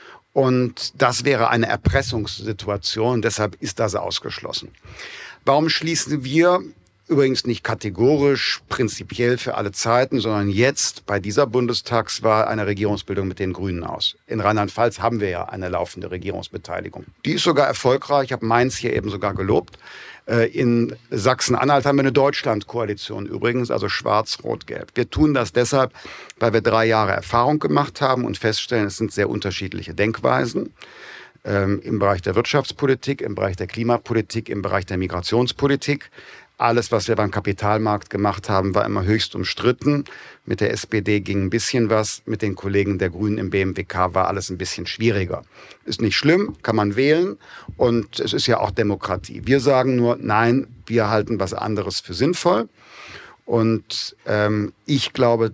Und das wäre eine Erpressungssituation. Deshalb ist das ausgeschlossen. Warum schließen wir übrigens nicht kategorisch, prinzipiell für alle Zeiten, sondern jetzt bei dieser Bundestagswahl eine Regierungsbildung mit den Grünen aus? In Rheinland-Pfalz haben wir ja eine laufende Regierungsbeteiligung. Die ist sogar erfolgreich. Ich habe Mainz hier eben sogar gelobt. In Sachsen-Anhalt haben wir eine Deutschlandkoalition übrigens, also schwarz-rot-gelb. Wir tun das deshalb, weil wir 3 Jahre Erfahrung gemacht haben und feststellen, es sind sehr unterschiedliche Denkweisen im Bereich der Wirtschaftspolitik, im Bereich der Klimapolitik, im Bereich der Migrationspolitik. Alles, was wir beim Kapitalmarkt gemacht haben, war immer höchst umstritten. Mit der SPD ging ein bisschen was. Mit den Kollegen der Grünen im BMWK war alles ein bisschen schwieriger. Ist nicht schlimm, kann man wählen. Und es ist ja auch Demokratie. Wir sagen nur, nein, wir halten was anderes für sinnvoll. Und ich glaube,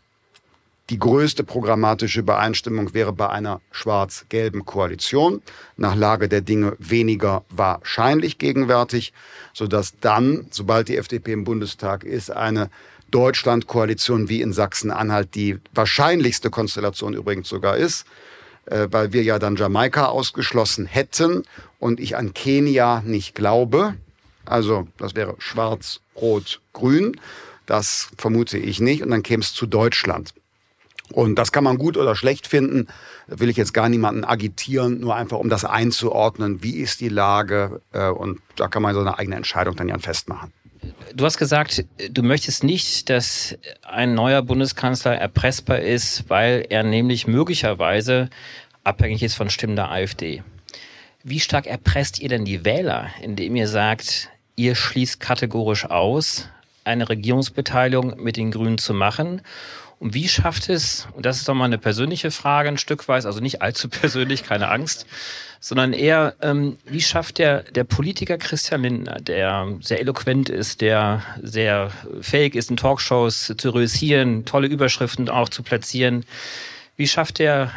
die größte programmatische Übereinstimmung wäre bei einer schwarz-gelben Koalition. Nach Lage der Dinge weniger wahrscheinlich gegenwärtig, sodass dann, sobald die FDP im Bundestag ist, eine Deutschland-Koalition wie in Sachsen-Anhalt die wahrscheinlichste Konstellation übrigens sogar ist, weil wir ja dann Jamaika ausgeschlossen hätten und ich an Kenia nicht glaube. Also das wäre schwarz-rot-grün. Das vermute ich nicht. Und dann käme es zu Deutschland. Und das kann man gut oder schlecht finden. Da will ich jetzt gar niemanden agitieren, nur einfach um das einzuordnen. Wie ist die Lage? Und da kann man so eine eigene Entscheidung dann ja festmachen. Du hast gesagt, du möchtest nicht, dass ein neuer Bundeskanzler erpressbar ist, weil er nämlich möglicherweise abhängig ist von Stimmen der AfD. Wie stark erpresst ihr denn die Wähler, indem ihr sagt, ihr schließt kategorisch aus, eine Regierungsbeteiligung mit den Grünen zu machen? Und wie schafft es, und das ist doch mal eine persönliche Frage ein Stück weit, also nicht allzu persönlich, keine Angst, sondern eher, wie schafft der Politiker Christian Lindner, der sehr eloquent ist, der sehr fähig ist, in Talkshows zu reüssieren, tolle Überschriften auch zu platzieren, wie schafft der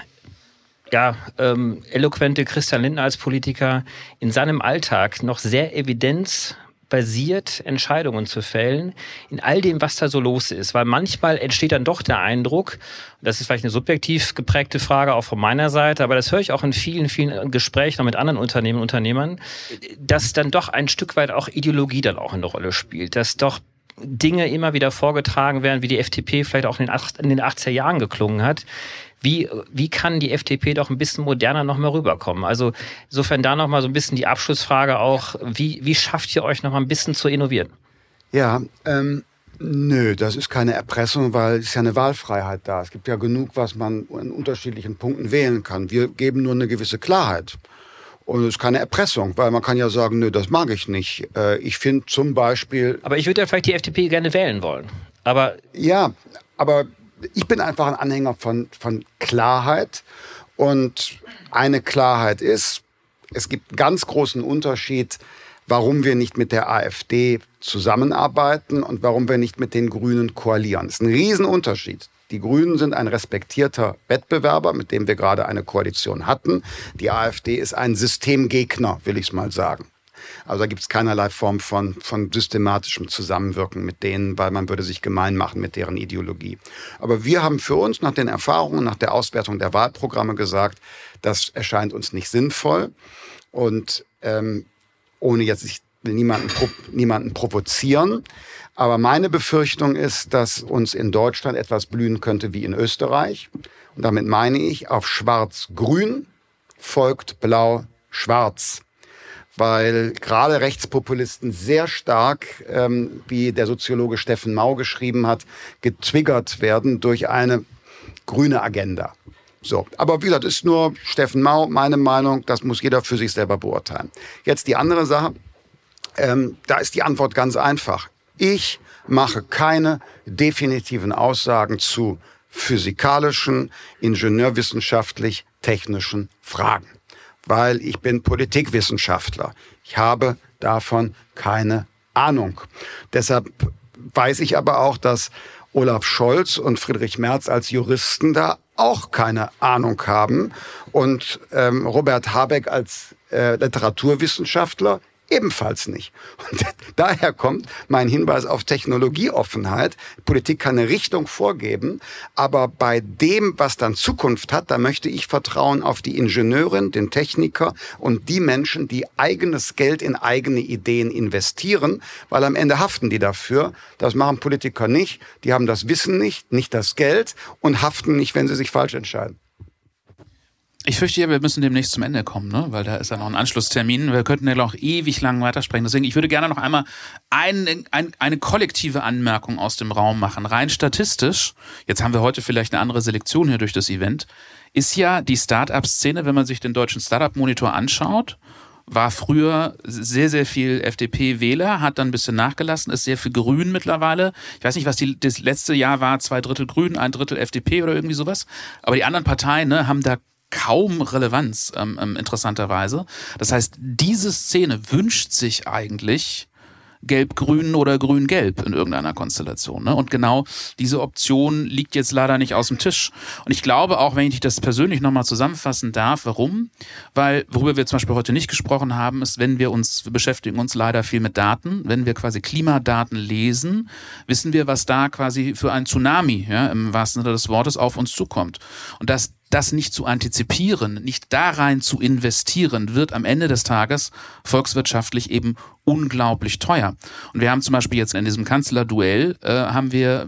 eloquente Christian Lindner als Politiker in seinem Alltag noch sehr evidenzbasiert Entscheidungen zu fällen, in all dem, was da so los ist. Weil manchmal entsteht dann doch der Eindruck, das ist vielleicht eine subjektiv geprägte Frage auch von meiner Seite, aber das höre ich auch in vielen, vielen Gesprächen mit anderen Unternehmern, dass dann doch ein Stück weit auch Ideologie dann auch eine Rolle spielt, dass doch Dinge immer wieder vorgetragen werden, wie die FDP vielleicht auch in den 80er Jahren geklungen hat. Wie kann die FDP doch ein bisschen moderner noch mal rüberkommen? Also insofern da noch mal so ein bisschen die Abschlussfrage auch, wie schafft ihr euch noch mal ein bisschen zu innovieren? Ja, nö, das ist keine Erpressung, weil es ist ja eine Wahlfreiheit da. Es gibt ja genug, was man in unterschiedlichen Punkten wählen kann. Wir geben nur eine gewisse Klarheit. Und es ist keine Erpressung, weil man kann ja sagen, nö, das mag ich nicht. Ich finde zum Beispiel... Aber ich würde ja vielleicht die FDP gerne wählen wollen. Aber ich bin einfach ein Anhänger von Klarheit. Und eine Klarheit ist, es gibt einen ganz großen Unterschied, warum wir nicht mit der AfD zusammenarbeiten und warum wir nicht mit den Grünen koalieren. Das ist ein Riesenunterschied. Die Grünen sind ein respektierter Wettbewerber, mit dem wir gerade eine Koalition hatten. Die AfD ist ein Systemgegner, will ich mal sagen. Also da gibt es keinerlei Form von systematischem Zusammenwirken mit denen, weil man würde sich gemein machen mit deren Ideologie. Aber wir haben für uns nach den Erfahrungen, nach der Auswertung der Wahlprogramme gesagt, das erscheint uns nicht sinnvoll. Und ohne jetzt, ich will niemanden provozieren, aber meine Befürchtung ist, dass uns in Deutschland etwas blühen könnte wie in Österreich. Und damit meine ich, auf Schwarz-Grün folgt Blau-Schwarz. Weil gerade Rechtspopulisten sehr stark, wie der Soziologe Steffen Mau geschrieben hat, getriggert werden durch eine grüne Agenda. So, aber wie gesagt, ist nur Steffen Mau, meine Meinung, das muss jeder für sich selber beurteilen. Jetzt die andere Sache, da ist die Antwort ganz einfach. Ich mache keine definitiven Aussagen zu physikalischen, ingenieurwissenschaftlich-technischen Fragen. weil ich bin Politikwissenschaftler. Ich habe davon keine Ahnung. Deshalb weiß ich aber auch, dass Olaf Scholz und Friedrich Merz als Juristen da auch keine Ahnung haben und Robert Habeck als Literaturwissenschaftler ebenfalls nicht. Und daher kommt mein Hinweis auf Technologieoffenheit. Politik kann eine Richtung vorgeben, aber bei dem, was dann Zukunft hat, da möchte ich vertrauen auf die Ingenieurin, den Techniker und die Menschen, die eigenes Geld in eigene Ideen investieren, weil am Ende haften die dafür. Das machen Politiker nicht. Die haben das Wissen nicht das Geld und haften nicht, wenn sie sich falsch entscheiden. Ich fürchte ja, wir müssen demnächst zum Ende kommen, ne? Weil da ist ja noch ein Anschlusstermin. Wir könnten ja noch ewig lang weitersprechen. Deswegen, ich würde gerne noch einmal eine kollektive Anmerkung aus dem Raum machen. Rein statistisch, jetzt haben wir heute vielleicht eine andere Selektion hier durch das Event, ist ja die Start-up-Szene, wenn man sich den deutschen Start-up-Monitor anschaut, war früher sehr, sehr viel FDP-Wähler, hat dann ein bisschen nachgelassen, ist sehr viel Grün mittlerweile. Ich weiß nicht, was das letzte Jahr war, 2/3 Grün, 1/3 FDP oder irgendwie sowas. Aber die anderen Parteien, ne, haben da kaum Relevanz, interessanterweise. Das heißt, diese Szene wünscht sich eigentlich Gelb-Grün oder Grün-Gelb in irgendeiner Konstellation. Ne? Und genau diese Option liegt jetzt leider nicht aus dem Tisch. Und ich glaube auch, wenn ich das persönlich nochmal zusammenfassen darf, warum? Weil, worüber wir zum Beispiel heute nicht gesprochen haben, ist, wir beschäftigen uns leider viel mit Daten. Wenn wir quasi Klimadaten lesen, wissen wir, was da quasi für ein Tsunami, ja, im wahrsten Sinne des Wortes, auf uns zukommt. Und das nicht zu antizipieren, nicht da rein zu investieren, wird am Ende des Tages volkswirtschaftlich eben unglaublich teuer. Und wir haben zum Beispiel jetzt in diesem Kanzlerduell, haben wir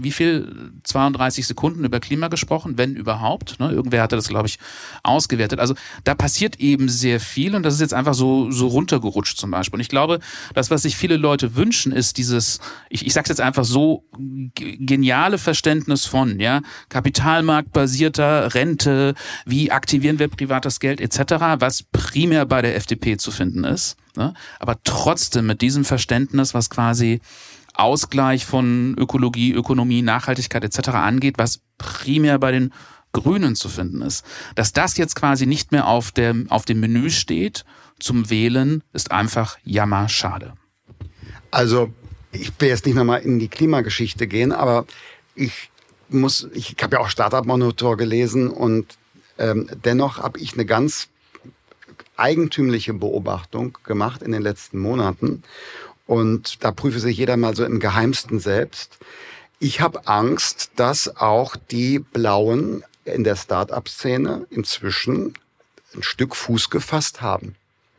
32 Sekunden über Klima gesprochen, wenn überhaupt. Ne? Irgendwer hatte das, glaube ich, ausgewertet. Also da passiert eben sehr viel und das ist jetzt einfach so runtergerutscht zum Beispiel. Und ich glaube, das, was sich viele Leute wünschen, ist dieses, ich sage es jetzt einfach so, geniale Verständnis von kapitalmarktbasierter Rente, wie aktivieren wir privates Geld etc., was primär bei der FDP zu finden ist. Ne? Aber trotzdem mit diesem Verständnis, was quasi Ausgleich von Ökologie, Ökonomie, Nachhaltigkeit etc. angeht, was primär bei den Grünen zu finden ist. Dass das jetzt quasi nicht mehr auf dem Menü steht zum Wählen, ist einfach jammerschade. Also ich will jetzt nicht nochmal in die Klimageschichte gehen, aber ich habe ja auch Startup-Monitor gelesen und dennoch habe ich eine ganz eigentümliche Beobachtung gemacht in den letzten Monaten. Und da prüfe sich jeder mal so im Geheimsten selbst. Ich habe Angst, dass auch die Blauen in der Start-up-Szene inzwischen ein Stück Fuß gefasst haben.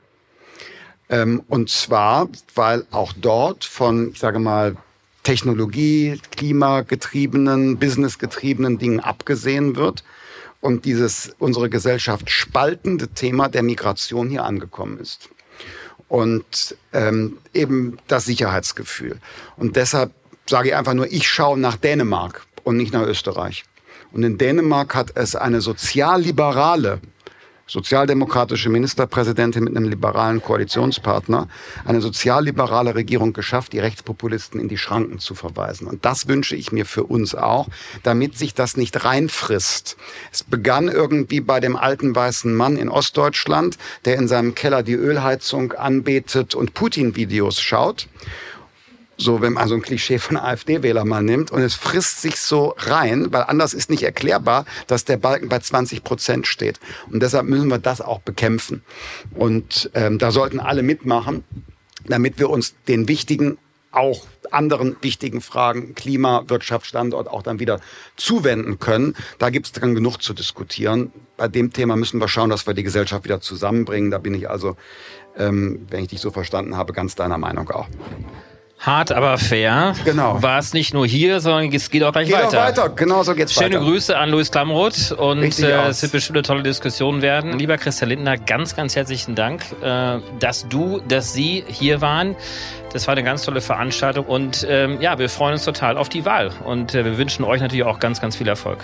Und zwar, weil auch dort von, ich sage mal, Technologie, klimagetriebenen, businessgetriebenen Dingen abgesehen wird und dieses unsere Gesellschaft spaltende Thema der Migration hier angekommen ist. Und eben das Sicherheitsgefühl. Und deshalb sage ich einfach nur, ich schaue nach Dänemark und nicht nach Österreich. Und in Dänemark hat es eine sozialdemokratische Ministerpräsidentin mit einem liberalen Koalitionspartner, eine sozialliberale Regierung geschafft, die Rechtspopulisten in die Schranken zu verweisen. Und das wünsche ich mir für uns auch, damit sich das nicht reinfrisst. Es begann irgendwie bei dem alten weißen Mann in Ostdeutschland, der in seinem Keller die Ölheizung anbetet und Putin-Videos schaut. So, wenn man so ein Klischee von AfD-Wähler mal nimmt und es frisst sich so rein, weil anders ist nicht erklärbar, dass der Balken bei 20% steht. Und deshalb müssen wir das auch bekämpfen. Und da sollten alle mitmachen, damit wir uns den wichtigen, auch anderen wichtigen Fragen, Klima, Wirtschaft, Standort auch dann wieder zuwenden können. Da gibt es dann genug zu diskutieren. Bei dem Thema müssen wir schauen, dass wir die Gesellschaft wieder zusammenbringen. Da bin ich also, wenn ich dich so verstanden habe, ganz deiner Meinung auch. Hart, aber fair. Genau. War es nicht nur hier, sondern es geht auch gleich weiter. Geht auch weiter, genau so geht's weiter. Schöne Grüße an Luis Klamroth und es Richtig wird bestimmt eine tolle Diskussion werden. Lieber Christian Lindner, ganz, ganz herzlichen Dank, dass Sie hier waren. Das war eine ganz tolle Veranstaltung und wir freuen uns total auf die Wahl und wir wünschen euch natürlich auch ganz, ganz viel Erfolg.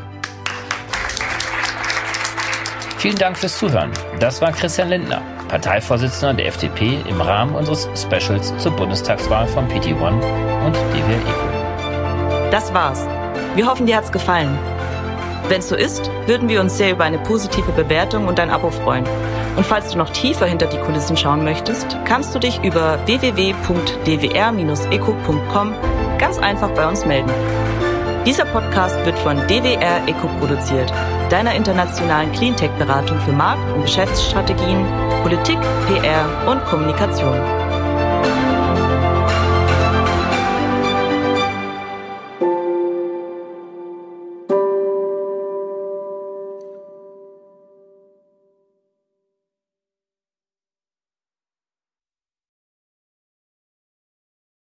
Vielen Dank fürs Zuhören. Das war Christian Lindner, Parteivorsitzender der FDP im Rahmen unseres Specials zur Bundestagswahl von PT1 und DWR ECO. Das war's. Wir hoffen, dir hat's gefallen. Wenn es so ist, würden wir uns sehr über eine positive Bewertung und ein Abo freuen. Und falls du noch tiefer hinter die Kulissen schauen möchtest, kannst du dich über www.dwr-eco.com ganz einfach bei uns melden. Dieser Podcast wird von DWR Eco produziert, deiner internationalen Cleantech-Beratung für Markt- und Geschäftsstrategien, Politik, PR und Kommunikation.